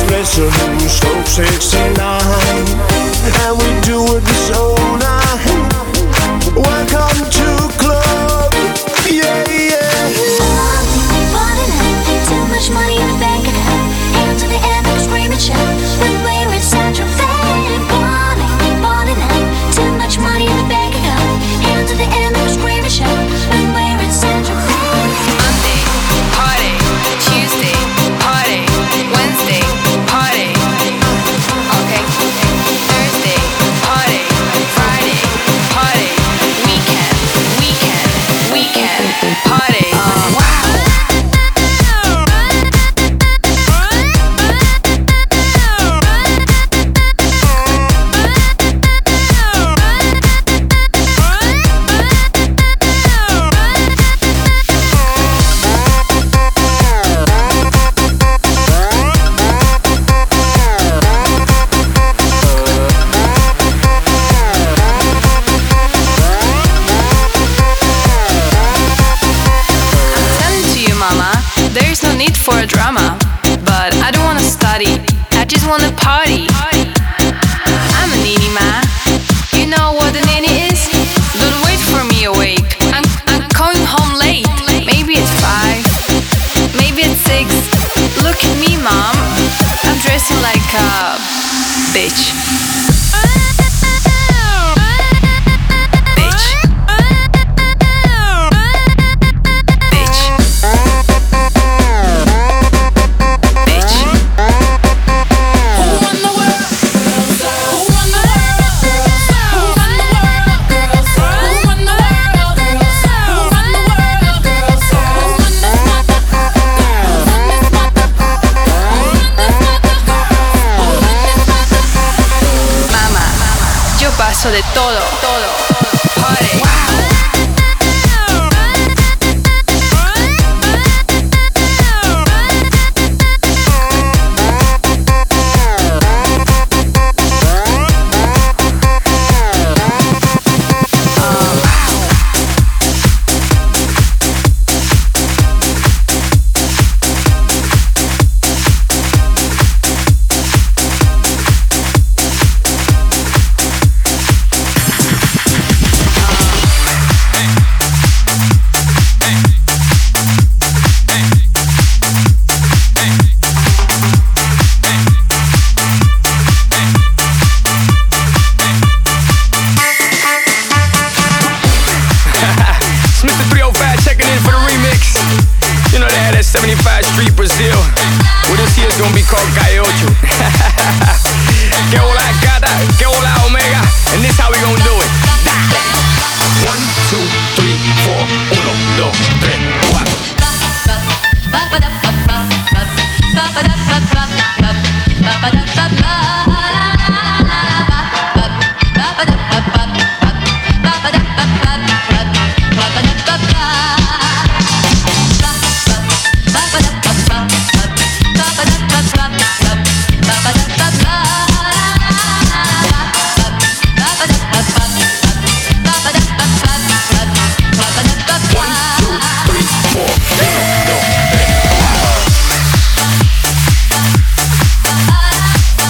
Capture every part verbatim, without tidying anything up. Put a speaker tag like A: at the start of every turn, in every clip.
A: Resolution Stroke sixty-nine, and we do it so nice. Welcome to club, yeah, yeah.
B: Ballin' up, too much money in the bank account. Hands to the air, make a scream and shout. When we're in Central Van, ballin', ballin' up, too much money in the bank account. Hands to the air, make a scream and shout. When we're in Central Van.
C: Monday, party. Tuesday, party. Wednesday, party. Okay. Thursday, party. Friday, party. Weekend, weekend, weekend, party. Wow. For a drama, but I don't wanna study. I just wanna party. I'm a nini ma. You know what a nini is? Don't wait for me awake. I'm I'm going home late. Maybe at five, maybe at six. Look at me, mom. I'm dressing like a bitch. De todo, todo, party.
D: seventy-five Street, Brazil. Well, this year's gonna be called Calle Ocho. Que hola gata, que hola omega. And this how we gonna do it. Dale. One, two, three, four. Uno, dos, tres, cuatro.
B: Bye.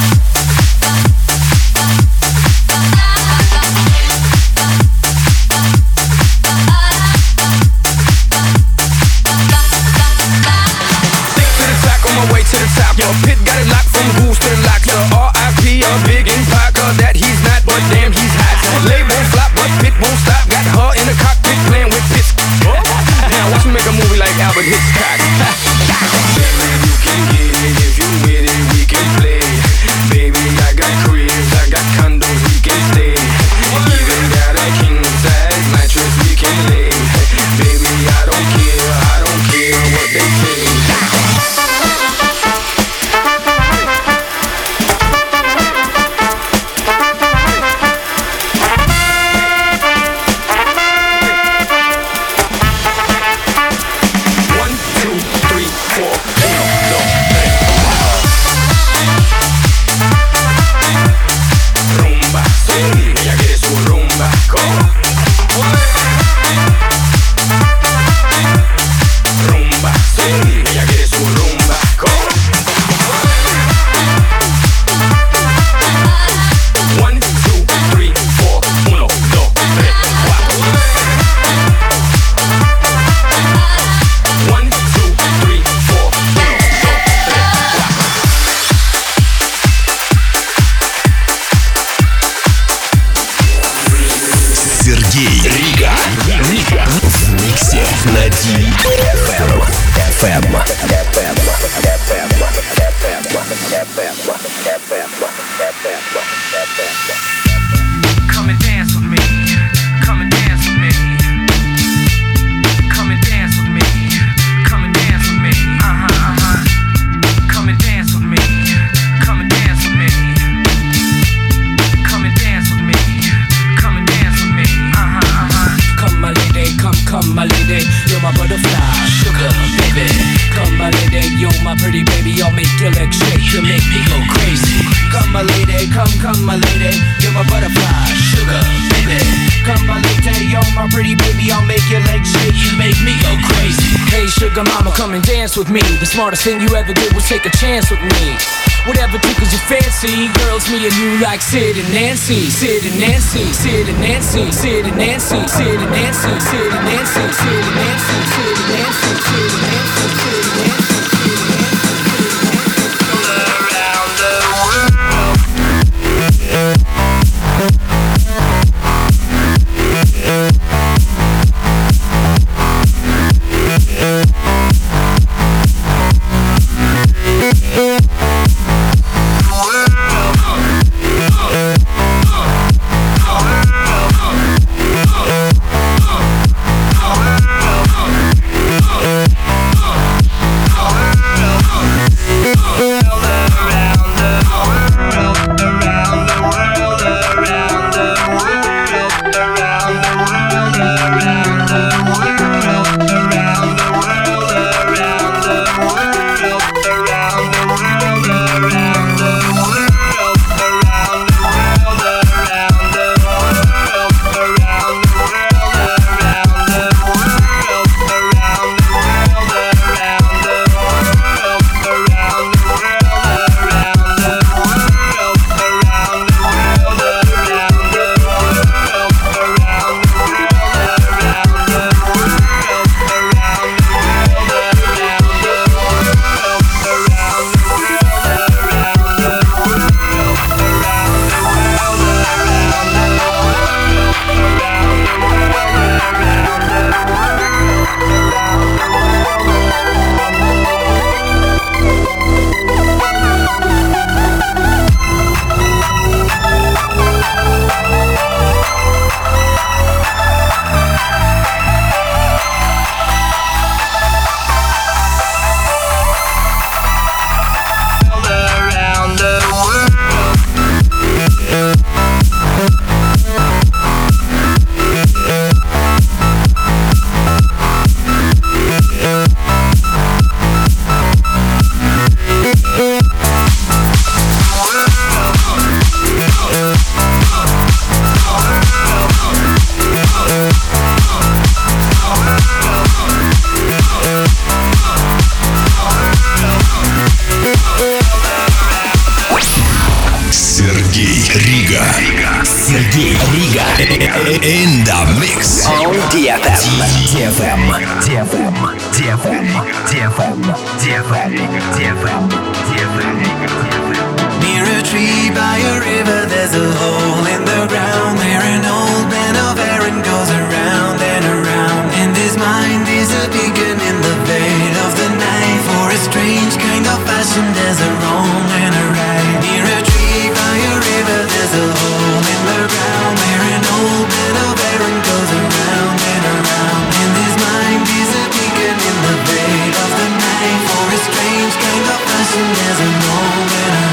E: sugar mama, come and dance with me. The smartest thing you ever did was take a chance with me. Whatever tickles your fancy, girls, me and you like Sid and Nancy, Sid and Nancy, Sid and Nancy, Sid and Nancy, Sid and Nancy, Sid and Nancy, Sid and Nancy, Sid and Nancy, Sid and Nancy, Sid and Nancy.
F: In the mix on D F M. D F M. D F M. D F M. D F M. D F M. D F M. D F M.
G: Near a tree by a river, there's a hole in the ground. There an old man of Aaron goes around and around, and his mind is a beacon in the veil of the night. For a strange kind of fashion, there's a wrong and a right. Near a tree by a river, there's a hole in the ground. There an old man of Aaron goes around and around, and his mind is a beacon in the veil of the night. For a strange kind of fashion, there's a wrong and a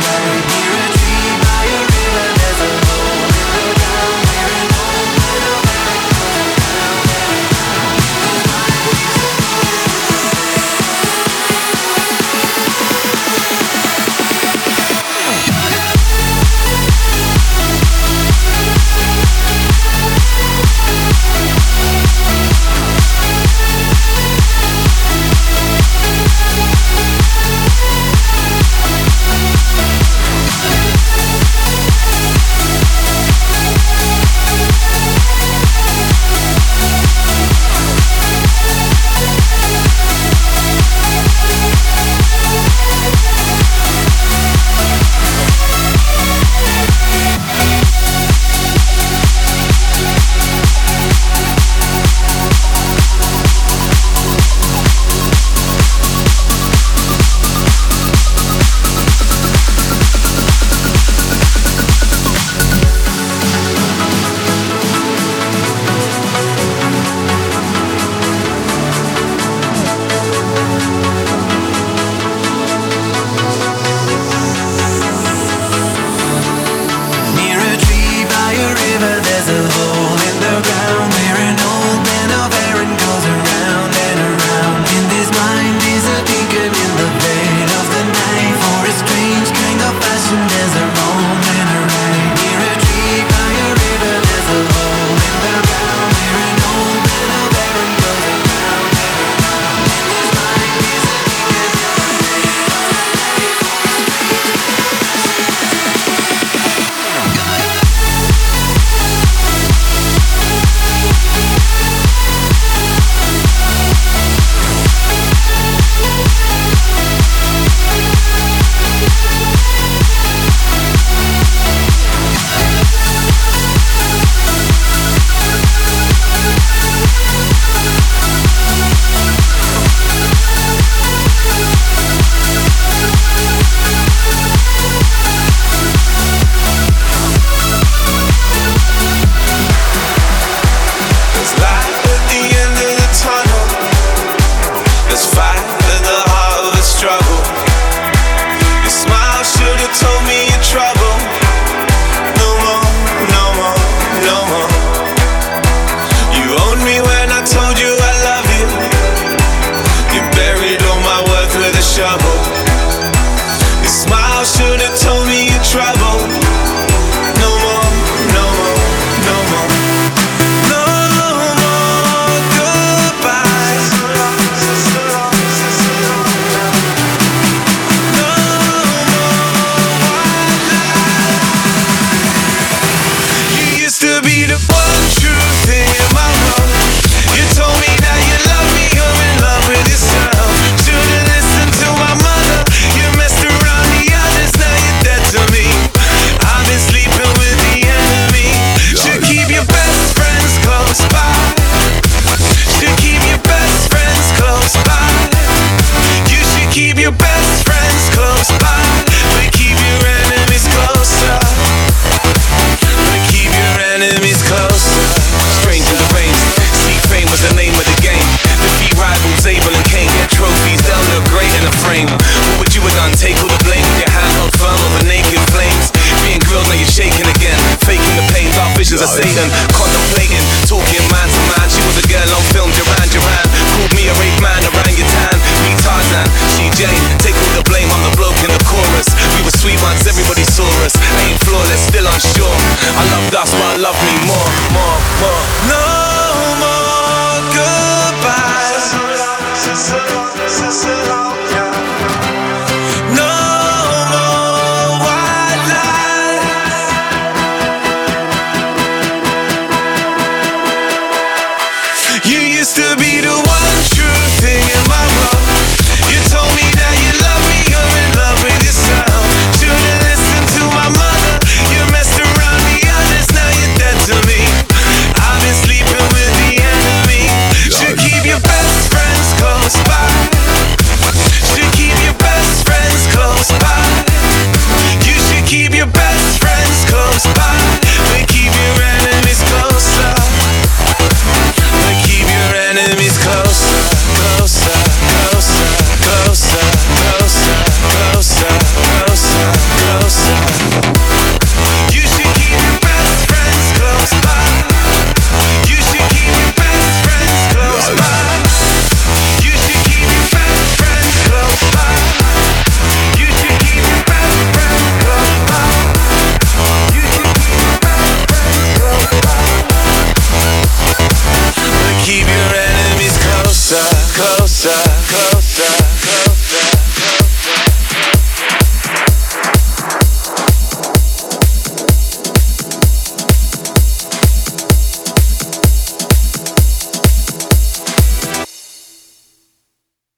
A: closer, closer.